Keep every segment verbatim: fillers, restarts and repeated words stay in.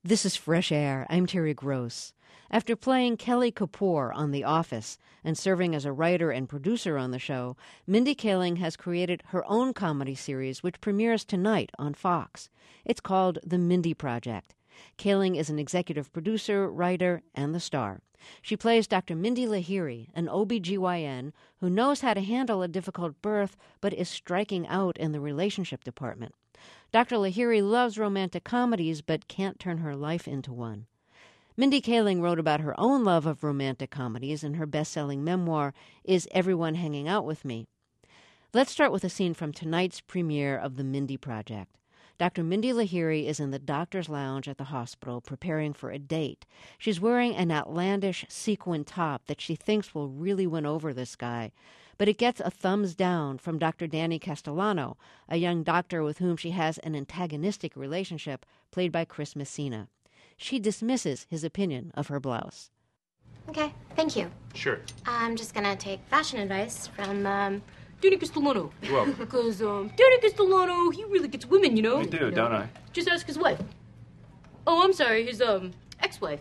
This is Fresh Air. I'm Terry Gross. After playing Kelly Kapoor on The Office and serving as a writer and producer on the show, Mindy Kaling has created her own comedy series which premieres tonight on Fox. It's called The Mindy Project. Kaling is an executive producer, writer, and the star. She plays Doctor Mindy Lahiri, an O B G Y N who knows how to handle a difficult birth but is striking out in the relationship department. Doctor Lahiri loves romantic comedies but can't turn her life into one. Mindy Kaling wrote about her own love of romantic comedies in her best-selling memoir, Is Everyone Hanging Out With Me? Let's start with a scene from tonight's premiere of The Mindy Project. Doctor Mindy Lahiri is in the doctor's lounge at the hospital preparing for a date. She's wearing an outlandish sequin top that she thinks will really win over this guy. But it gets a thumbs down from Doctor Danny Castellano, a young doctor with whom she has an antagonistic relationship, played by Chris Messina. She dismisses his opinion of her blouse. Okay, thank you. Sure. I'm just gonna take fashion advice from, um, Danny Castellano. You're welcome. Because, um, Danny Castellano, he really gets women, you know? I do, you know? don't I? Just ask his wife. Oh, I'm sorry, his, um, ex-wife.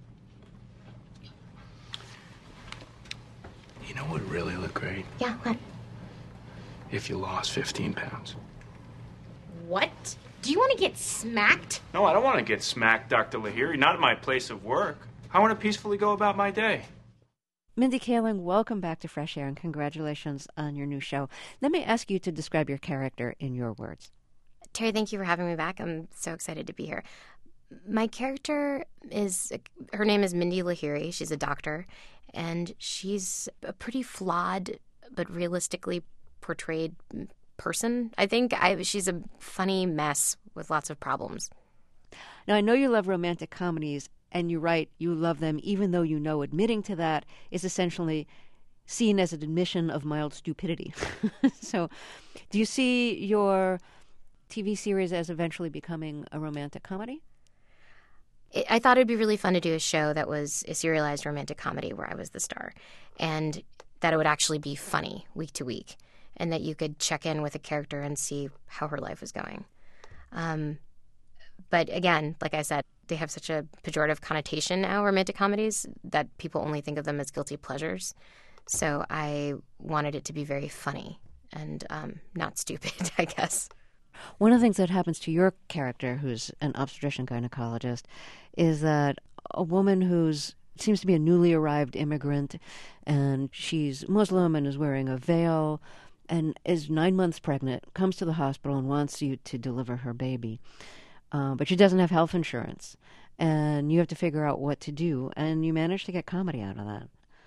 You know what would really look great? Yeah, what? If you lost fifteen pounds. What? Do you want to get smacked? No, I don't want to get smacked, Doctor Lahiri. Not at my place of work. I want to peacefully go about my day. Mindy Kaling, welcome back to Fresh Air and congratulations on your new show. Let me ask you to describe your character in your words. Terry, thank you for having me back. I'm so excited to be here. My character is, her name is Mindy Lahiri. She's a doctor, and she's a pretty flawed but realistically portrayed person. I think I, she's a funny mess with lots of problems. Now, I know you love romantic comedies, and you write you love them even though you know admitting to that is essentially seen as an admission of mild stupidity. So do you see your T V series as eventually becoming a romantic comedy? I thought it'd be really fun to do a show that was a serialized romantic comedy where I was the star, and that it would actually be funny week to week, and that you could check in with a character and see how her life was going. Um, but again, like I said, they have such a pejorative connotation now, romantic comedies, that people only think of them as guilty pleasures. So I wanted it to be very funny and um, not stupid, I guess. One of the things that happens to your character, who's an obstetrician gynecologist, is that a woman who's seems to be a newly arrived immigrant, and she's Muslim and is wearing a veil and is nine months pregnant, comes to the hospital and wants you to deliver her baby. Uh, but she doesn't have health insurance, and you have to figure out what to do, and you manage to get comedy out of that.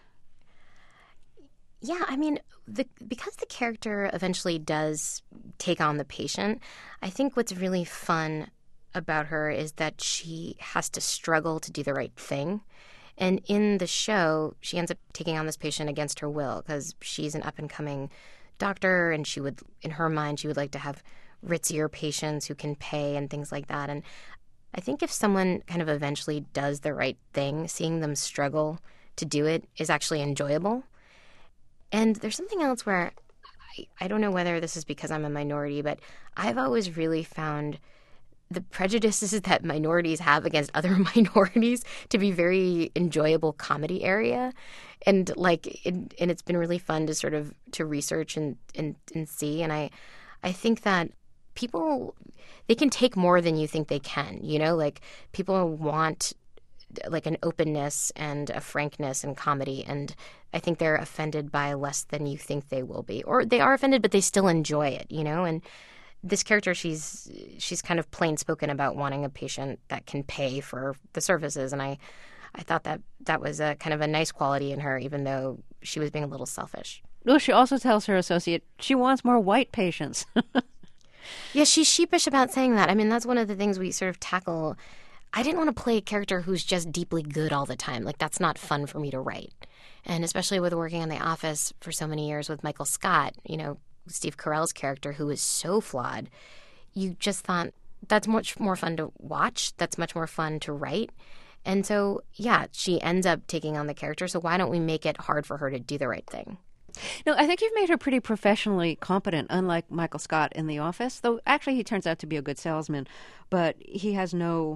Yeah, I mean, the, because the character eventually does take on the patient, I think what's really fun about her is that she has to struggle to do the right thing. And in the show, she ends up taking on this patient against her will because she's an up-and-coming doctor, and she would, in her mind, she would like to have ritzier patients who can pay and things like that. And I think if someone kind of eventually does the right thing, seeing them struggle to do it is actually enjoyable. And there's something else where I, I don't know whether this is because I'm a minority, but I've always really found the prejudices that minorities have against other minorities to be very enjoyable comedy area. And like, it, and it's been really fun to sort of to research and, and, and see. And I, I think that people, they can take more than you think they can, you know, like people want like an openness and a frankness in comedy. And I think they're offended by less than you think they will be, or they are offended, but they still enjoy it, you know? And this character, she's, she's kind of plain spoken about wanting a patient that can pay for the services. And I, I thought that that was a kind of a nice quality in her, even though she was being a little selfish. Well, she also tells her associate she wants more white patients. Yeah, she's sheepish about saying that. I mean, that's one of the things we sort of tackle. I didn't want to play a character who's just deeply good all the time. Like, that's not fun for me to write. And especially with working on The Office for so many years with Michael Scott, you know, Steve Carell's character, who is so flawed, you just thought that's much more fun to watch. That's much more fun to write. And so, yeah, she ends up taking on the character. So why don't we make it hard for her to do the right thing? No, I think you've made her pretty professionally competent, unlike Michael Scott in The Office, though actually he turns out to be a good salesman, but he has no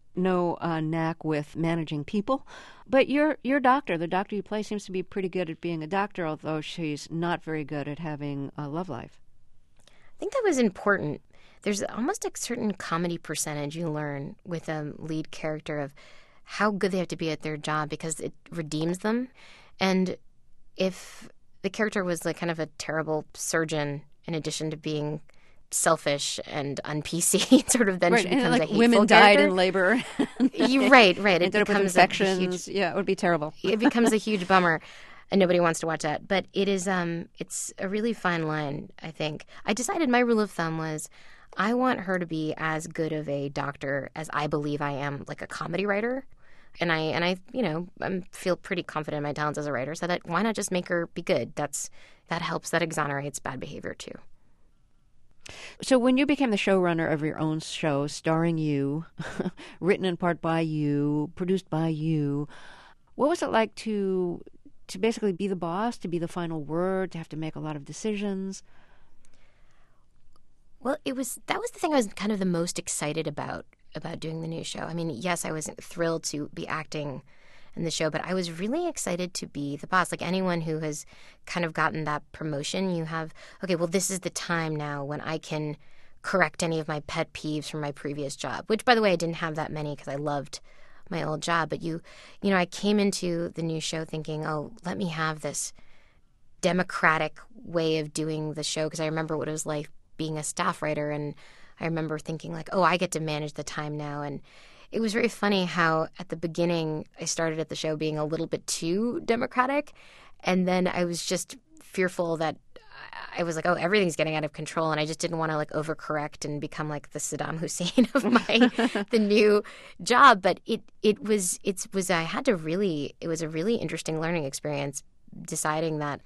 no uh, knack with managing people. But your your doctor, the doctor you play, seems to be pretty good at being a doctor, although she's not very good at having a love life. I think that was important. There's almost a certain comedy percentage you learn with a lead character of how good they have to be at their job because it redeems them. And if the character was like kind of a terrible surgeon in addition to being selfish and un-P C, sort of then right. she becomes and, like, a hateful women character. died in labor. you, right, right. It Ended up with becomes infections. a huge, yeah, it would be terrible. it becomes a huge bummer, and nobody wants to watch that. But it is, um, it's a really fine line, I think. I decided my rule of thumb was I want her to be as good of a doctor as I believe I am, like a comedy writer. And I, and I, you know, I feel pretty confident in my talents as a writer, so that why not just make her be good? That's that helps. That exonerates bad behavior too. So when you became the showrunner of your own show, starring you, written in part by you, produced by you, what was it like to to basically be the boss, to be the final word, to have to make a lot of decisions? Well, it was that was the thing I was kind of the most excited about about doing the new show. I mean, yes, I was thrilled to be acting in the show, but I was really excited to be the boss. Like anyone who has kind of gotten that promotion, you have, okay, well, this is the time now when I can correct any of my pet peeves from my previous job, which, by the way, I didn't have that many because I loved my old job. But you, you know, I came into the new show thinking, oh, let me have this democratic way of doing the show, because I remember what it was like being a staff writer, and I remember thinking like, oh, I get to manage the time now. And it was very funny how at the beginning I started at the show being a little bit too democratic. And then I was just fearful that I was like, oh, everything's getting out of control. And I just didn't want to like overcorrect and become like the Saddam Hussein of my, the new job. But it, it was, it was, I had to really, it was a really interesting learning experience deciding that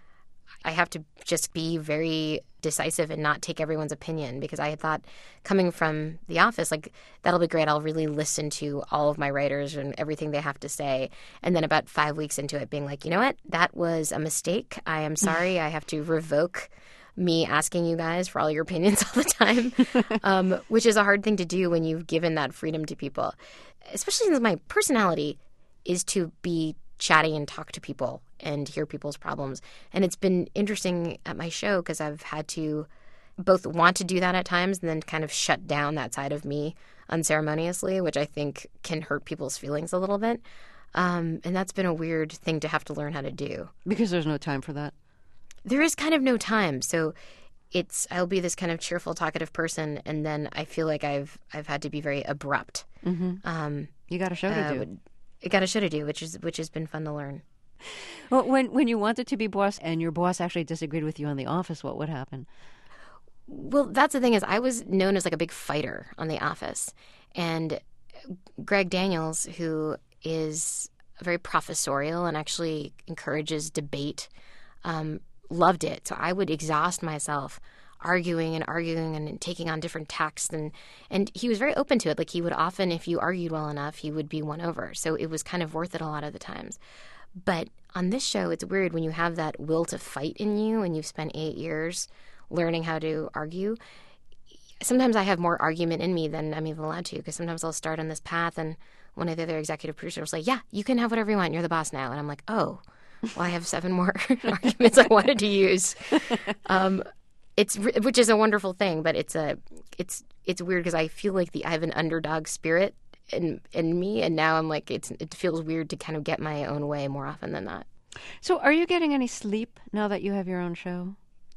I have to just be very decisive and not take everyone's opinion, because I had thought coming from The Office, like, that'll be great. I'll really listen to all of my writers and everything they have to say. And then about five weeks into it being like, you know what? That was a mistake. I am sorry. I have to revoke me asking you guys for all your opinions all the time, um, which is a hard thing to do when you've given that freedom to people, especially since my personality is to be chatty and talk to people and hear people's problems. And it's been interesting at my show because I've had to both want to do that at times and then kind of shut down that side of me unceremoniously, which I think can hurt people's feelings a little bit. Um, and that's been a weird thing to have to learn how to do. Because there's no time for that. There is kind of no time. So it's I'll be this kind of cheerful, talkative person, and then I feel like I've I've had to be very abrupt. Mm-hmm. Um, you got a show to uh, do. I got a show to do, which is which has been fun to learn. Well, when when you wanted to be boss and your boss actually disagreed with you on The Office, what would happen? Well, that's the thing is I was known as like a big fighter on The Office. And Greg Daniels, who is very professorial and actually encourages debate, um, loved it. So I would exhaust myself arguing and arguing and taking on different texts. And, and he was very open to it. Like he would often, if you argued well enough, he would be won over. So it was kind of worth it a lot of the times. But on this show, it's weird when you have that will to fight in you and you've spent eight years learning how to argue. Sometimes I have more argument in me than I'm even allowed to, because sometimes I'll start on this path and one of the other executive producers will say, yeah, you can have whatever you want. You're the boss now. And I'm like, oh, well, I have seven more arguments I wanted to use. Um, it's which is a wonderful thing, but it's a it's it's weird because I feel like the I have an underdog spirit in in me, and now I'm like it's it feels weird to kind of get my own way more often than not. So, are you getting any sleep now that you have your own show?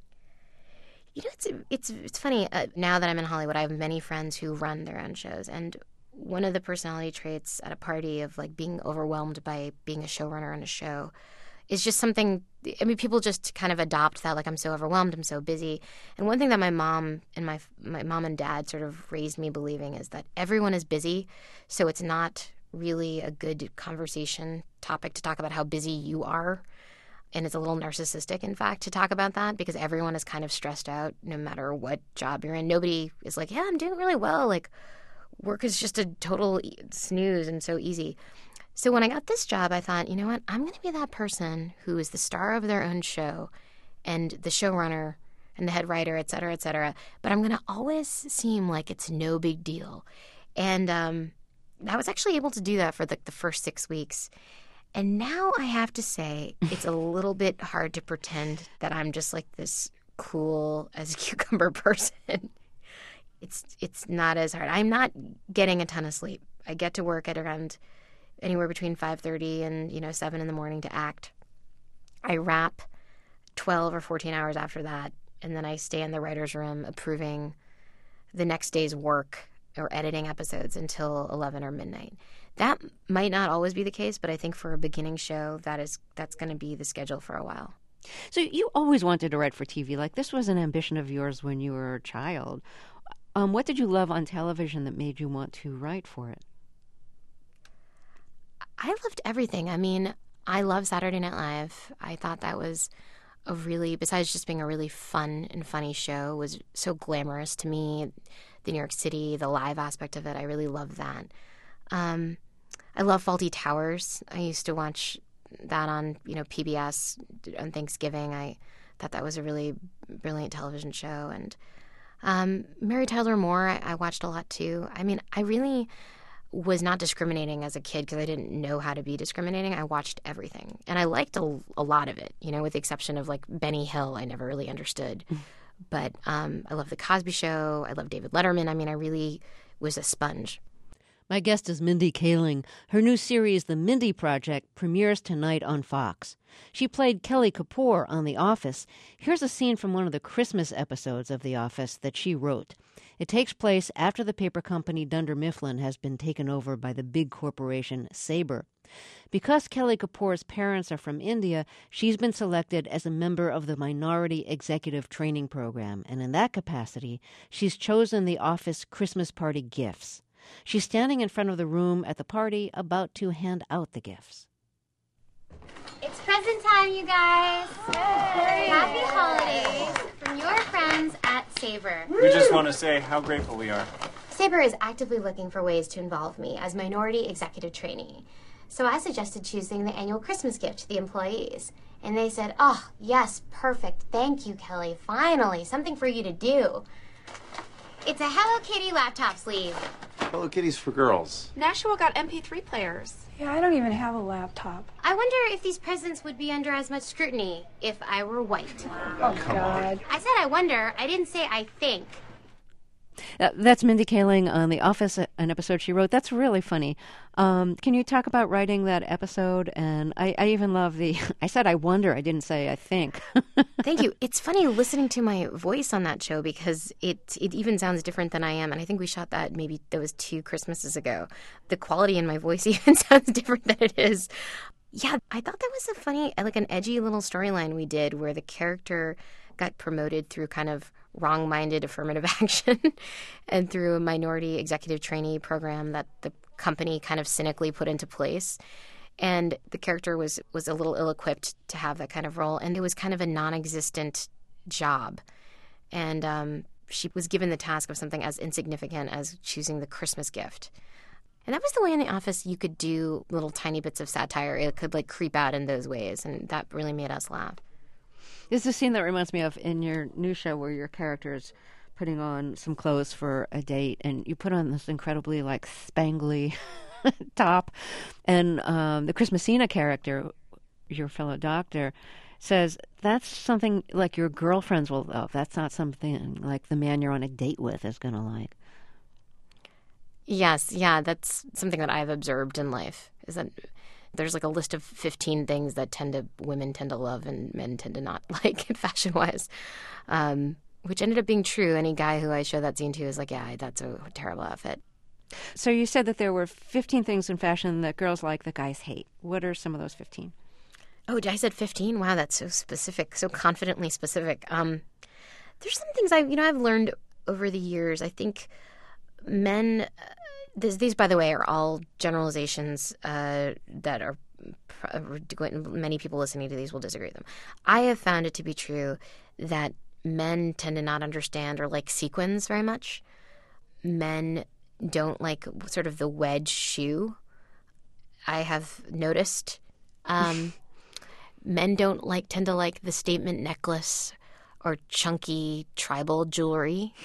You know, it's it's it's funny. Uh, now that I'm in Hollywood, I have many friends who run their own shows, and one of the personality traits at a party of like being overwhelmed by being a showrunner on a show is just something. I mean, people just kind of adopt that, like, I'm so overwhelmed, I'm so busy. And one thing that my mom and my my mom and dad sort of raised me believing is that everyone is busy, so it's not really a good conversation topic to talk about how busy you are. And it's a little narcissistic, in fact, to talk about that, because everyone is kind of stressed out no matter what job you're in. Nobody is like, yeah, I'm doing really well. Like, work is just a total snooze and so easy. So when I got this job, I thought, you know what? I'm going to be that person who is the star of their own show and the showrunner and the head writer, et cetera, et cetera. But I'm going to always seem like it's no big deal. And um, I was actually able to do that for the, the first six weeks. And now I have to say it's a little bit hard to pretend that I'm just like this cool as a cucumber person. It's it's not as hard. I'm not getting a ton of sleep. I get to work at around anywhere between five thirty and, you know, seven in the morning to act. I wrap twelve or fourteen hours after that, and then I stay in the writer's room approving the next day's work or editing episodes until eleven or midnight. That might not always be the case, but I think for a beginning show, that is that's going to be the schedule for a while. So you always wanted to write for T V. Like, this was an ambition of yours when you were a child. Um, what did you love on television that made you want to write for it? I loved everything. I mean, I love Saturday Night Live. I thought that was a really, besides just being a really fun and funny show, was so glamorous to me. The New York City, the live aspect of it, I really loved that. Um, I love Fawlty Towers. I used to watch that on, you know, P B S on Thanksgiving. I thought that was a really brilliant television show. And um, Mary Tyler Moore, I, I watched a lot too. I mean, I really was not discriminating as a kid because I didn't know how to be discriminating. I watched everything. And I liked a, a lot of it, you know, with the exception of like Benny Hill, I never really understood. But um, I love The Cosby Show. I love David Letterman. I mean, I really was a sponge. My guest is Mindy Kaling. Her new series, The Mindy Project, premieres tonight on Fox. She played Kelly Kapoor on The Office. Here's a scene from one of the Christmas episodes of The Office that she wrote. It takes place after the paper company Dunder Mifflin has been taken over by the big corporation Sabre. Because Kelly Kapoor's parents are from India, she's been selected as a member of the Minority Executive Training Program, and in that capacity, she's chosen the Office Christmas party gifts. She's standing in front of the room at the party, about to hand out the gifts. It's present time, you guys. Hey. Happy holidays from your friends at Sabre. We just want to say how grateful we are. Sabre is actively looking for ways to involve me as minority executive trainee. So I suggested choosing the annual Christmas gift to the employees. And they said, oh, yes, perfect. Thank you, Kelly. Finally, something for you to do. It's a Hello Kitty laptop sleeve. Hello Kitty's for girls. Nashua got M P three players. Yeah, I don't even have a laptop. I wonder if these presents would be under as much scrutiny if I were white. Oh, God. I said I wonder. I didn't say I think. Uh, that's Mindy Kaling on The Office, an episode she wrote. That's really funny. Um, can you talk about writing that episode? And I, I even love the, I said I wonder, I didn't say I think. Thank you. It's funny listening to my voice on that show because it it even sounds different than I am. And I think we shot that maybe that was two Christmases ago. The quality in my voice even sounds different than it is. Yeah, I thought that was a funny, like an edgy little storyline we did where the character got promoted through kind of wrong-minded affirmative action and through a minority executive trainee program that the company kind of cynically put into place. And the character was, was a little ill-equipped to have that kind of role. And it was kind of a non-existent job. And um, she was given the task of something as insignificant as choosing the Christmas gift. And that was the way in The Office you could do little tiny bits of satire. It could like creep out in those ways. And that really made us laugh. There's a scene that reminds me of in your new show where your character is putting on some clothes for a date, and you put on this incredibly, like, spangly top. And um, the Chris Messina character, your fellow doctor, says, that's something like your girlfriends will love. That's not something like the man you're on a date with is going to like. Yes, yeah, that's something that I've observed in life, is that there's like a list of fifteen things that tend to women tend to love and men tend to not like fashion wise, um, which ended up being true. Any guy who I show that scene to is like, yeah, that's a terrible outfit. So you said that there were fifteen things in fashion that girls like that guys hate. What are some of those fifteen? Oh, I said fifteen? Wow, that's so specific, so confidently specific. Um, there's some things I, you know, I've learned over the years. I think men. Uh, This, these, by the way, are all generalizations uh, that are many people listening to these will disagree with them. I have found it to be true that men tend to not understand or like sequins very much. Men don't like sort of the wedge shoe. I have noticed. Um, men don't like tend to like the statement necklace or chunky tribal jewelry.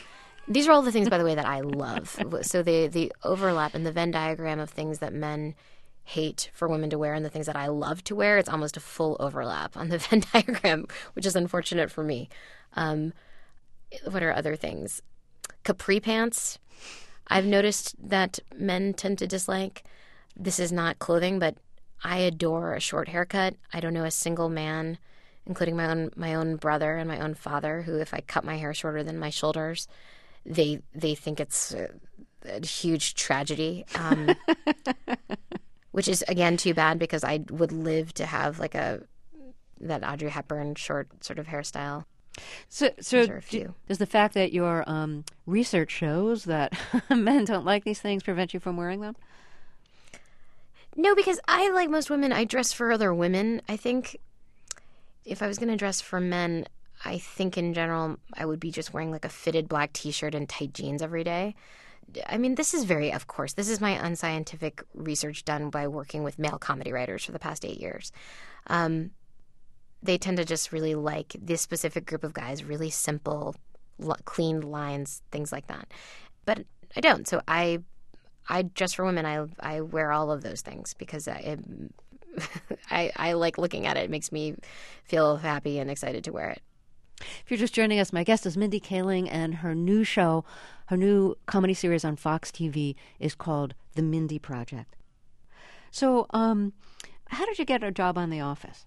These are all the things, by the way, that I love. So the the overlap in the Venn diagram of things that men hate for women to wear and the things that I love to wear, it's almost a full overlap on the Venn diagram, which is unfortunate for me. Um, what are other things? Capri pants. I've noticed that men tend to dislike. This is not clothing, but I adore a short haircut. I don't know a single man, including my own my own brother and my own father, who, if I cut my hair shorter than my shoulders, they they think it's a, a huge tragedy. Um, which is, again, too bad, because I would live to have like a that Audrey Hepburn short sort of hairstyle. So, so Those are a few. does the fact that your um, research shows that men don't like these things prevent you from wearing them? No, because I, like most women, I dress for other women. I think if I was going to dress for men, I think in general I would be just wearing like a fitted black T-shirt and tight jeans every day. I mean, this is very, of course, this is my unscientific research done by working with male comedy writers for the past eight years. Um, they tend to just really like this specific group of guys, really simple, l- clean lines, things like that. But I don't. So I, I dress for women. I I wear all of those things because I, it, I I like looking at it. It makes me feel happy and excited to wear it. If you're just joining us, my guest is Mindy Kaling, and her new show, her new comedy series on Fox T V is called The Mindy Project. So, um, how did you get a job on The Office?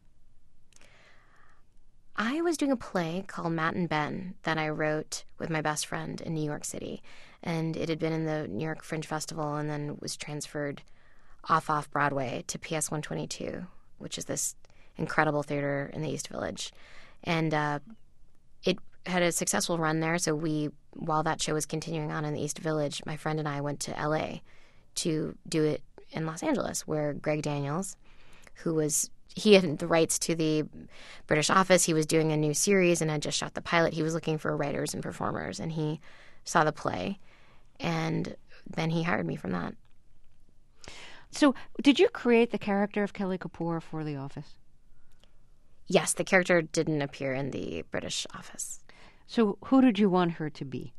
I was doing a play called Matt and Ben that I wrote with my best friend in New York City. And it had been in the New York Fringe Festival and then was transferred off off Broadway to P S one twenty-two, which is this incredible theater in the East Village. And uh, it had a successful run there. So we, while that show was continuing on in the East Village, my friend and I went to L A to do it in Los Angeles, where Greg Daniels, who was, he had the rights to the British Office. He was doing a new series and had just shot the pilot. He was looking for writers and performers, and he saw the play, and then he hired me from that. So did you create the character of Kelly Kapoor for The Office? Yes, the character didn't appear in the British Office. So who did you want her to be?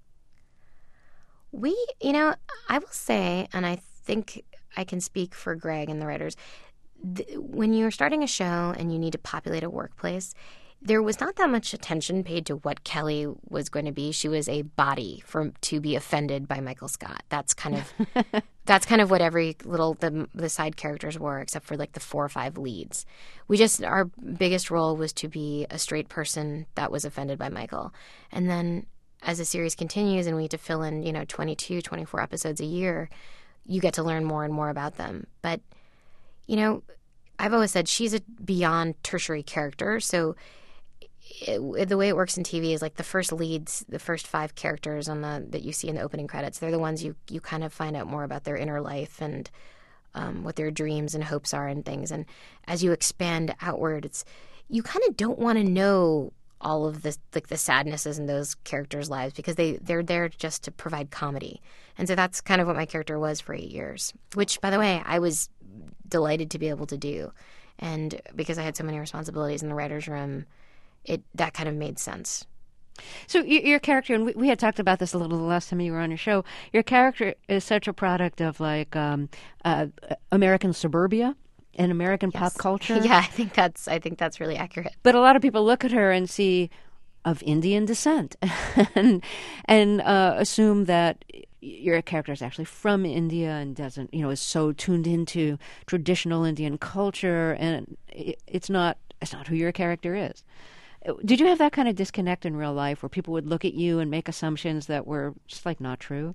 We, you know, I will say, and I think I can speak for Greg and the writers, th- when you're starting a show and you need to populate a workplace, there was not that much attention paid to what Kelly was going to be. She was a body for to be offended by Michael Scott. That's kind of that's kind of what every little the the side characters were, except for like the four or five leads. We just our biggest role was to be a straight person that was offended by Michael, and then as the series continues and we had to fill in, you know, twenty-two, twenty-four episodes a year, you get to learn more and more about them. But you know, I've always said she's a beyond tertiary character, so. It, the way it works in T V is like the first leads, the first five characters on the that you see in the opening credits, they're the ones you, you kind of find out more about their inner life and um, what their dreams and hopes are and things. And as you expand outward, it's you kind of don't want to know all of the like the sadnesses in those characters' lives because they, they're there just to provide comedy. And so that's kind of what my character was for eight years, which, by the way, I was delighted to be able to do. And because I had so many responsibilities in the writer's room, It that kind of made sense. So your, your character, and we, we had talked about this a little the last time you were on your show, your character is such a product of like um, uh, American suburbia and American Yes. pop culture. Yeah, I think that's I think that's really accurate. But a lot of people look at her and see of Indian descent and and uh, assume that your character is actually from India and doesn't, you know, is so tuned into traditional Indian culture, and it, it's not it's not who your character is. Did you have that kind of disconnect in real life where people would look at you and make assumptions that were just like not true?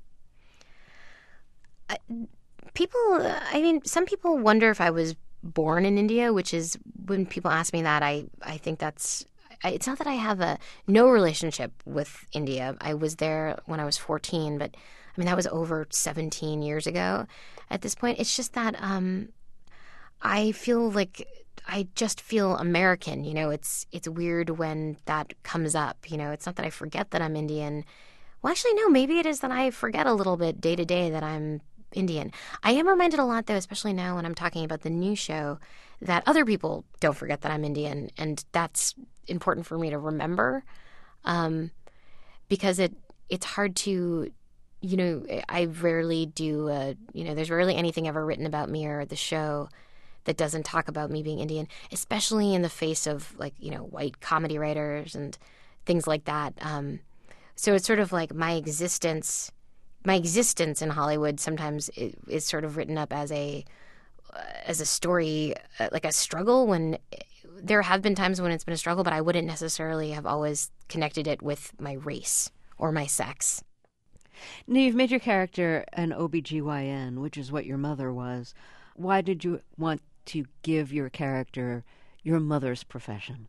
Uh, people, I mean, some people wonder if I was born in India, which is when people ask me that, I, I think that's, I, it's not that I have a no relationship with India. I was there when I was fourteen, but I mean, that was over seventeen years ago at this point. It's just that um, I feel like I just feel American, you know. It's it's weird when that comes up, you know. It's not that I forget that I'm Indian. Well, actually, no, maybe it is that I forget a little bit day to day that I'm Indian. I am reminded a lot, though, especially now when I'm talking about the new show, that other people don't forget that I'm Indian, and that's important for me to remember. Um, because it it's hard to, you know, I rarely do, a, you know, there's rarely anything ever written about me or the show that doesn't talk about me being Indian, especially in the face of, like, you know, white comedy writers and things like that. Um, so it's sort of like my existence, my existence in Hollywood sometimes is, is sort of written up as a, uh, as a story, uh, like a struggle, when there have been times when it's been a struggle, but I wouldn't necessarily have always connected it with my race or my sex. Now, you've made your character an O B G Y N, which is what your mother was. Why did you want to give your character your mother's profession?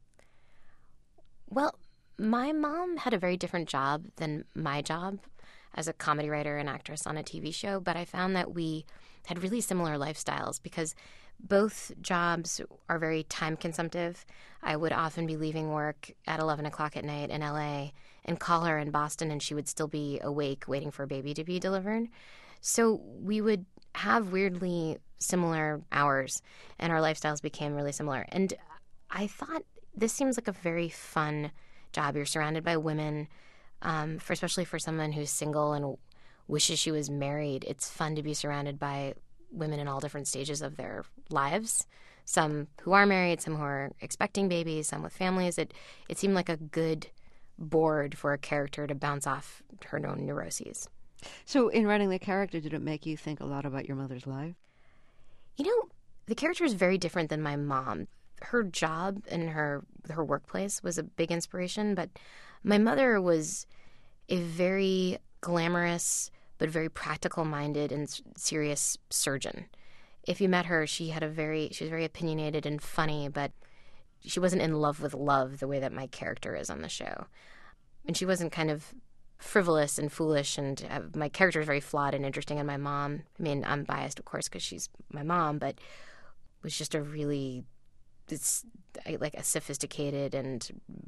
Well, my mom had a very different job than my job as a comedy writer and actress on a T V show, but I found that we had really similar lifestyles because both jobs are very time consumptive. I would often be leaving work at eleven o'clock at night in L A and call her in Boston, and she would still be awake waiting for a baby to be delivered. So we would have weirdly similar hours, and our lifestyles became really similar. And I thought, this seems like a very fun job. You're surrounded by women, um, for especially for someone who's single and wishes she was married. It's fun to be surrounded by women in all different stages of their lives, some who are married, some who are expecting babies, some with families. It it seemed like a good board for a character to bounce off her own neuroses. So in writing the character, did it make you think a lot about your mother's life? You know, the character is very different than my mom. Her job and her her workplace was a big inspiration, but my mother was a very glamorous but very practical-minded and serious surgeon. If you met her, she had a very she was very opinionated and funny, but she wasn't in love with love the way that my character is on the show. And she wasn't kind of frivolous and foolish, and uh, my character is very flawed and interesting. And my mom, I mean, I'm biased, of course, because she's my mom, but was just a really, it's like a sophisticated and,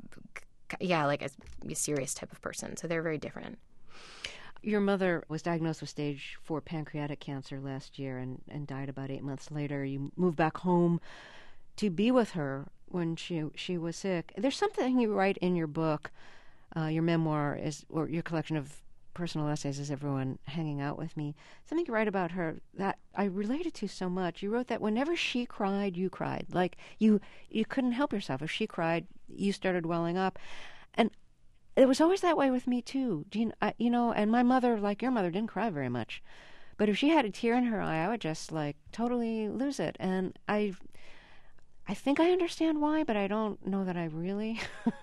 yeah, like a, a serious type of person. So they're very different. Your mother was diagnosed with stage four pancreatic cancer last year and, and died about eight months later. You moved back home to be with her when she she was sick. There's something you write in your book, uh, your memoir, is or your collection of personal essays, Is Everyone Hanging Out With Me? Something you write about her that I related to so much. You wrote that whenever she cried, you cried. Like, you, you couldn't help yourself. If she cried, you started welling up. And it was always that way with me, too. Do you, I, you know, and my mother, like your mother, didn't cry very much. But if she had a tear in her eye, I would just, like, totally lose it. And I I think I understand why, but I don't know that I really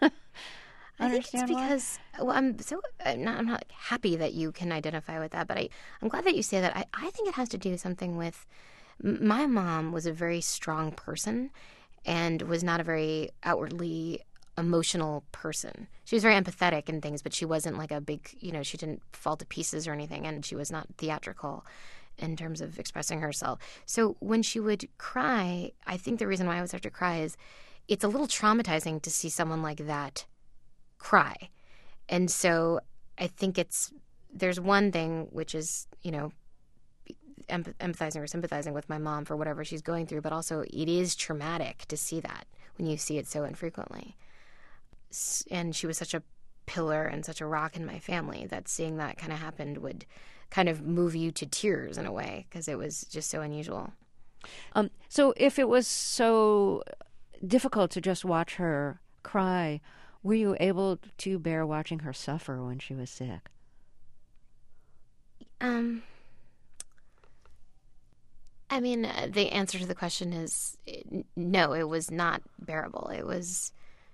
I think understand it's because, why. well, I'm so, I'm not, I'm not happy that you can identify with that, but I, I'm glad that you say that. I, I think it has to do something with, my mom was a very strong person and was not a very outwardly emotional person. She was very empathetic and things, but she wasn't like a big, you know, she didn't fall to pieces or anything, and she was not theatrical in terms of expressing herself. So when she would cry, I think the reason why I would start to cry is it's a little traumatizing to see someone like that cry. And so I think it's, there's one thing which is, you know, empath- empathizing or sympathizing with my mom for whatever she's going through, but also it is traumatic to see that when you see it so infrequently. And she was such a pillar and such a rock in my family that seeing that kind of happened would kind of move you to tears in a way, because it was just so unusual. Um, so if it was so difficult to just watch her cry, were you able to bear watching her suffer when she was sick? Um, I mean, uh, the answer to the question is no, it was not bearable. It was,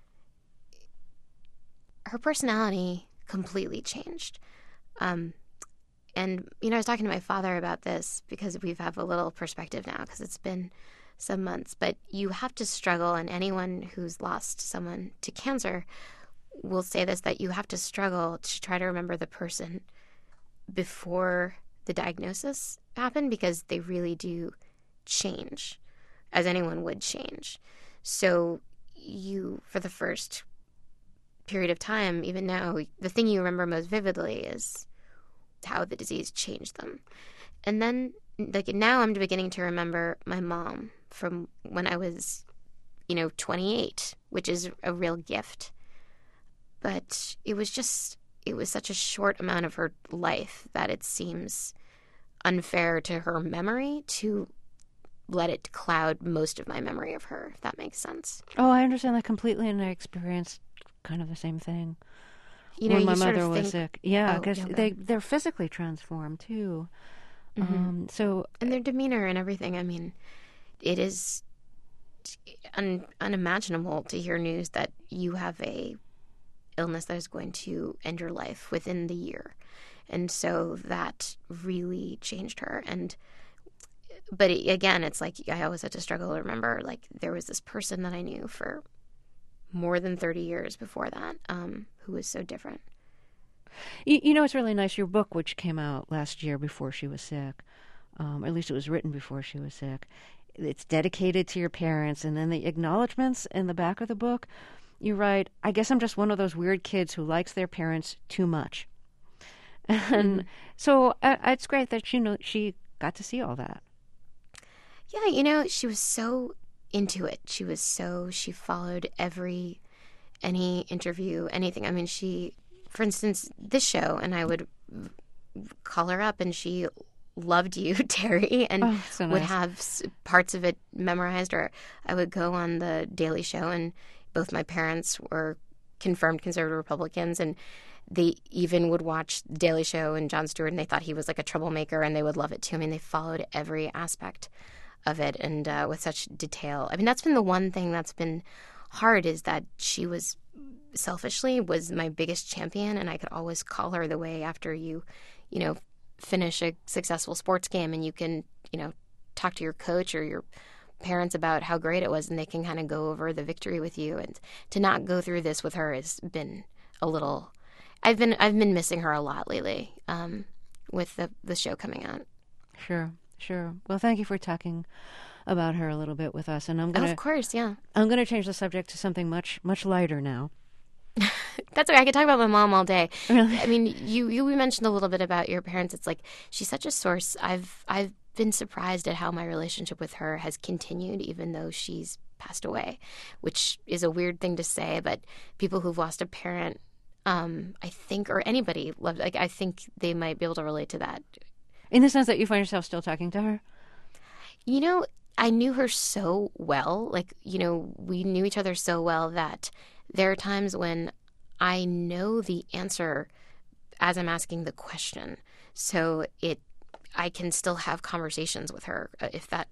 her personality completely changed. Um, and, you know, I was talking to my father about this because we have a little perspective now because it's been some months, but you have to struggle, and anyone who's lost someone to cancer will say this, that you have to struggle to try to remember the person before the diagnosis happened, because they really do change, as anyone would change. So you, for the first period of time, even now, the thing you remember most vividly is how the disease changed them. And then, like, now I'm beginning to remember my mom from when I was, you know, twenty-eight, which is a real gift. But it was just it was such a short amount of her life that it seems unfair to her memory to let it cloud most of my memory of her, if that makes sense. Oh, I understand that completely, and I experienced kind of the same thing. You know, when my you mother sort of was think, sick. Yeah, oh, because yeah, they, they're physically transformed, too. Mm-hmm. Um, so, and their demeanor and everything. I mean, it is un- unimaginable to hear news that you have a illness that is going to end your life within the year. And so that really changed her. And but it, again, it's like I always had to struggle to remember, like, there was this person that I knew for more than thirty years before that, um, who was so different. You, you know, it's really nice. Your book, which came out last year before she was sick, um, at least it was written before she was sick, it's dedicated to your parents. And then the acknowledgments in the back of the book, you write, I guess I'm just one of those weird kids who likes their parents too much. And mm-hmm. so uh, it's great that she, know, she got to see all that. Yeah, you know, she was so into it. She was so, she followed every, any interview, anything. I mean, she, for instance, this show, and I would call her up and she loved you, Terry, and oh, so nice. would have parts of it memorized. Or I would go on the Daily Show, and both my parents were confirmed conservative Republicans, and they even would watch the Daily Show and Jon Stewart, and they thought he was like a troublemaker, and they would love it too. I mean, they followed every aspect of it, and uh, with such detail. I mean, that's been the one thing that's been hard, is that she was selfishly was my biggest champion, and I could always call her the way after you, you know, finish a successful sports game, and you can, you know, talk to your coach or your parents about how great it was, and they can kind of go over the victory with you. And to not go through this with her has been a little. I've been I've been missing her a lot lately, um, with the the show coming out. Sure. Sure. Well, thank you for talking about her a little bit with us. And I'm gonna, oh, of course, yeah. I'm going to change the subject to something much, much lighter now. That's okay. I could talk about my mom all day. Really? I mean, you you mentioned a little bit about your parents. It's like she's such a source. I've I've been surprised at how my relationship with her has continued, even though she's passed away, which is a weird thing to say. But people who've lost a parent, um, I think, or anybody, loved, like I think they might be able to relate to that. In the sense that you find yourself still talking to her? You know, I knew her so well. Like, you know, we knew each other so well that there are times when I know the answer as I'm asking the question. So it, I can still have conversations with her if that,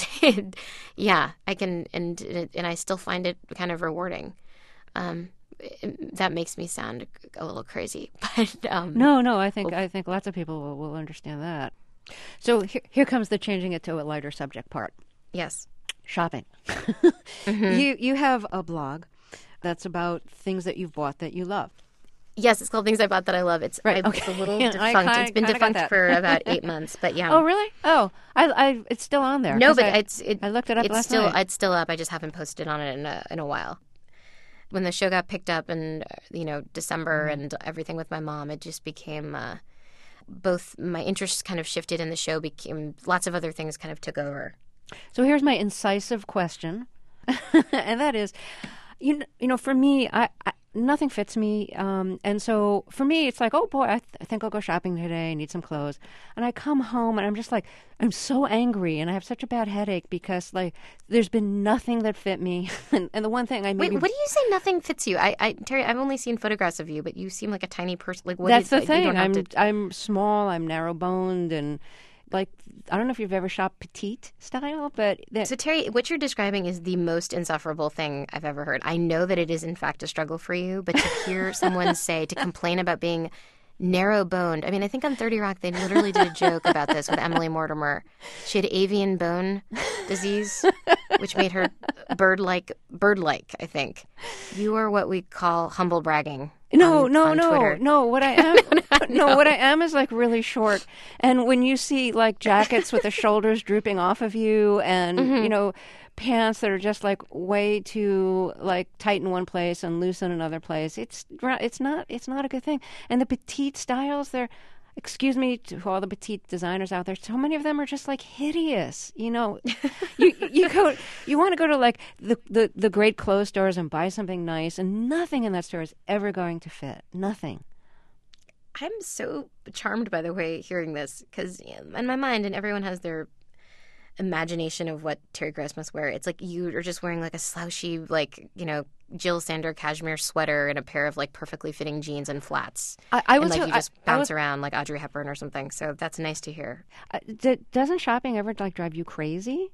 yeah, I can, and and I still find it kind of rewarding. Um, that makes me sound a little crazy, but um, no, no, I think I think lots of people will, will understand that. So here, here comes the changing it to a lighter subject part. Yes, shopping. mm-hmm. You you have a blog that's about things that you've bought that you love. Yes, it's called Things I Bought That I Love. It's, right. I, Okay. it's a little yeah, defunct. kinda, it's been defunct for about eight months, but yeah. Oh, really? Oh, I, I, it's still on there. No, but I, it's. It, I looked it up it's last still, night. It's still up. I just haven't posted on it in a, in a while. When the show got picked up in, you know, December mm-hmm. and everything with my mom, it just became uh, both my interests kind of shifted and the show became, lots of other things kind of took over. So here's my incisive question, and that is, you know, you know, for me, I, I nothing fits me, um, and so for me, it's like, oh boy, I, th- I think I'll go shopping today. I need some clothes, and I come home and I'm just like, I'm so angry, and I have such a bad headache because like there's been nothing that fit me, and, and the one thing I maybe wait, what do you say? Nothing fits you? I, I, Terry, I've only seen photographs of you, but you seem like a tiny person. Like what that's you, the thing. You don't have I'm to... I'm small. I'm narrow boned and. Like, I don't know if you've ever shopped petite style, but... That... So, Terry, what you're describing is the most insufferable thing I've ever heard. I know that it is, in fact, a struggle for you, but to hear someone say, to complain about being narrow-boned... I mean, I think on thirty Rock, they literally did a joke about this with Emily Mortimer. She had avian bone disease, which made her bird-like, bird-like, I think. You are what we call humble bragging. No, on, no, on no, Twitter. no. What I am, no, no, what I am is like really short. And when you see like jackets with the shoulders drooping off of you, and mm-hmm. you know, pants that are just like way too like tight in one place and loose in another place, it's it's not it's not a good thing. And the petite styles, they're. Excuse me to all the petite designers out there. So many of them are just like hideous. You know, you you go, you want to go to like the, the, the great clothes stores and buy something nice, and nothing in that store is ever going to fit. Nothing. I'm so charmed by the way hearing this, because in my mind, and everyone has their imagination of what Terry Gross must wear. It's like you are just wearing like a slouchy, like, you know, Jill Sander cashmere sweater and a pair of like perfectly fitting jeans and flats. I, I was and like you just I, bounce I was, around like Audrey Hepburn or something. So that's nice to hear. Uh, d- doesn't shopping ever like drive you crazy?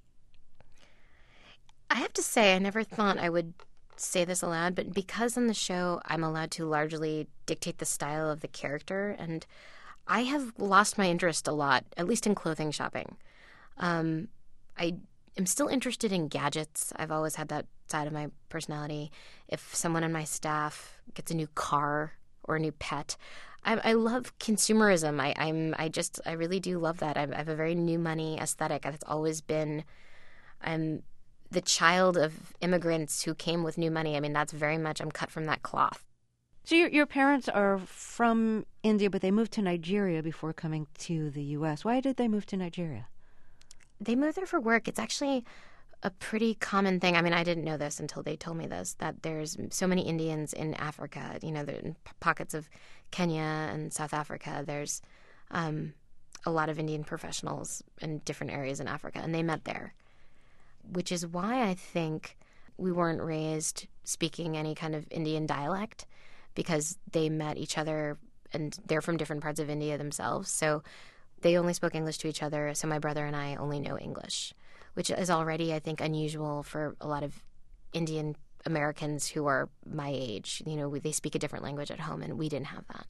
I have to say, I never thought I would say this aloud, but because on the show I'm allowed to largely dictate the style of the character, and I have lost my interest a lot, at least in clothing shopping. Um, I am still interested in gadgets. I've always had that side of my personality. If someone on my staff gets a new car or a new pet, I, I love consumerism. I, I'm, I just, I really do love that. I, I have a very new money aesthetic. It's always been, I'm the child of immigrants who came with new money. I mean, that's very much, I'm cut from that cloth. So your your parents are from India, but they moved to Nigeria before coming to the U S. Why did they move to Nigeria? They moved there for work. It's actually a pretty common thing. I mean, I didn't know this until they told me this, that there's so many Indians in Africa, you know, in pockets of Kenya and South Africa. There's um, a lot of Indian professionals in different areas in Africa, and they met there, which is why I think we weren't raised speaking any kind of Indian dialect, because they met each other, and they're from different parts of India themselves. So they only spoke English to each other, so my brother and I only know English, which is already, I think, unusual for a lot of Indian Americans who are my age. You know, they speak a different language at home, and we didn't have that.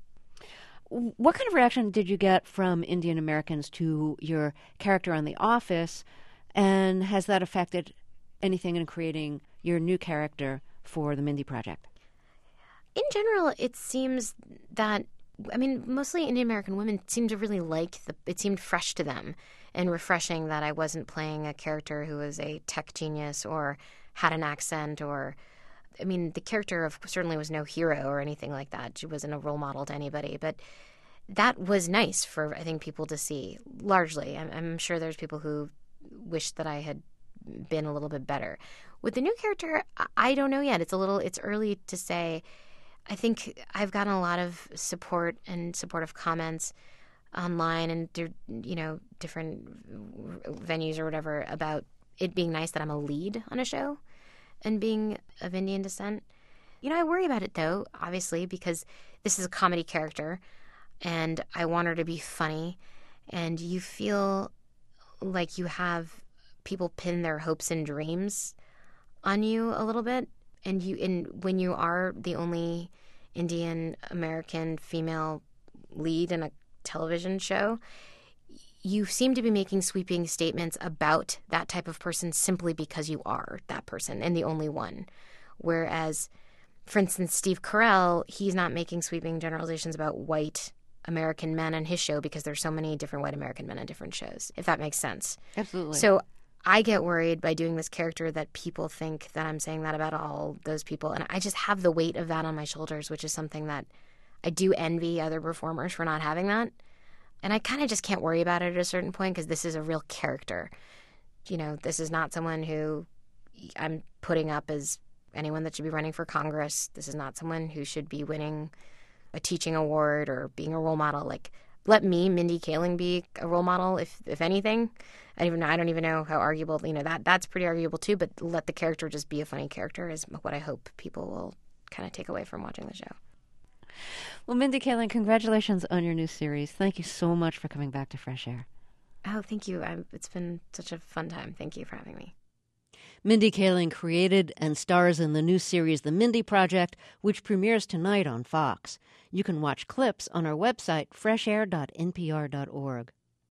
What kind of reaction did you get from Indian Americans to your character on The Office, and has that affected anything in creating your new character for the Mindy Project? In general, it seems that I mean, mostly Indian American women seemed to really like the. It seemed fresh to them and refreshing that I wasn't playing a character who was a tech genius or had an accent or, I mean, the character of certainly was no hero or anything like that. She wasn't a role model to anybody, but that was nice for I think people to see. Largely, I'm, I'm sure there's people who wish that I had been a little bit better. With the new character, I don't know yet. It's a little. It's early to say. I think I've gotten a lot of support and supportive comments online and, you know, different venues or whatever about it being nice that I'm a lead on a show and being of Indian descent. You know, I worry about it, though, obviously, because this is a comedy character and I want her to be funny, and you feel like you have people pin their hopes and dreams on you a little bit. And you, and when you are the only Indian American female lead in a television show, you seem to be making sweeping statements about that type of person simply because you are that person and the only one. Whereas, for instance, Steve Carell, he's not making sweeping generalizations about white American men on his show because there's so many different white American men on different shows, if that makes sense. Absolutely. So I get worried by doing this character that people think that I'm saying that about all those people. And I just have the weight of that on my shoulders, which is something that I do envy other performers for not having that. And I kind of just can't worry about it at a certain point because this is a real character. You know, this is not someone who I'm putting up as anyone that should be running for Congress. This is not someone who should be winning a teaching award or being a role model. Like, let me, Mindy Kaling, be a role model, if if anything. I don't even I don't even know how arguable, you know, that that's pretty arguable too, but let the character just be a funny character is what I hope people will kind of take away from watching the show. Well, Mindy Kaling, congratulations on your new series. Thank you so much for coming back to Fresh Air. Oh, thank you. I'm, it's been such a fun time. Thank you for having me. Mindy Kaling created and stars in the new series The Mindy Project, which premieres tonight on Fox. You can watch clips on our website, fresh air dot n p r dot org.